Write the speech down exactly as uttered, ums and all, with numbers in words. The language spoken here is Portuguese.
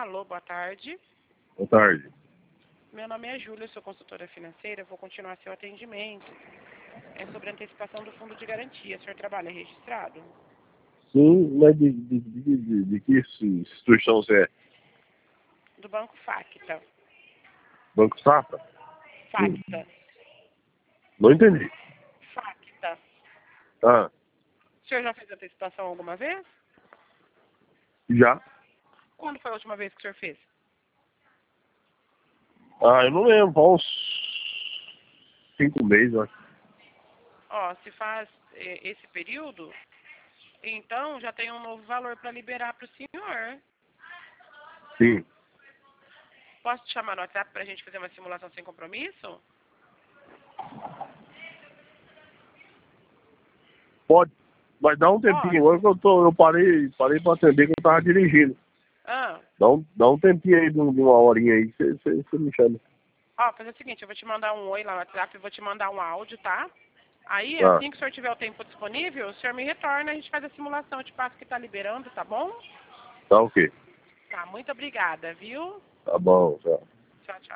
Alô, boa tarde. Boa tarde. Meu nome é Júlia, sou consultora financeira, vou continuar seu atendimento. É sobre a antecipação do fundo de garantia. O senhor trabalha registrado? Sim, mas de, de, de, de, de que instituição você é? Do Banco Facta. Banco Safra? Facta. Não entendi. Facta. Ah, O senhor já fez antecipação alguma vez? já? Quando foi a última vez que o senhor fez? Ah, eu não lembro, há uns cinco meses, eu acho. Ó, se faz eh, esse período, então já tem um novo valor para liberar para o senhor. Sim. Posso te chamar no WhatsApp para a gente fazer uma simulação sem compromisso? Pode. Mas dá um tempinho, agora que eu tô, eu parei, parei pra atender que eu tava dirigindo. Ah, Dá um, dá um tempinho aí de um- de uma horinha aí, você você- você me chama. ó, fazer o seguinte, eu vou te mandar um oi lá no WhatsApp, eu vou te mandar um áudio, tá? Aí, Ah, assim que o senhor tiver o tempo disponível, o senhor me retorna, a gente faz a simulação, eu te passo que tá liberando, tá bom? tá ok. Tá, muito obrigada, viu? Tá bom, tchau. Tchau, tchau.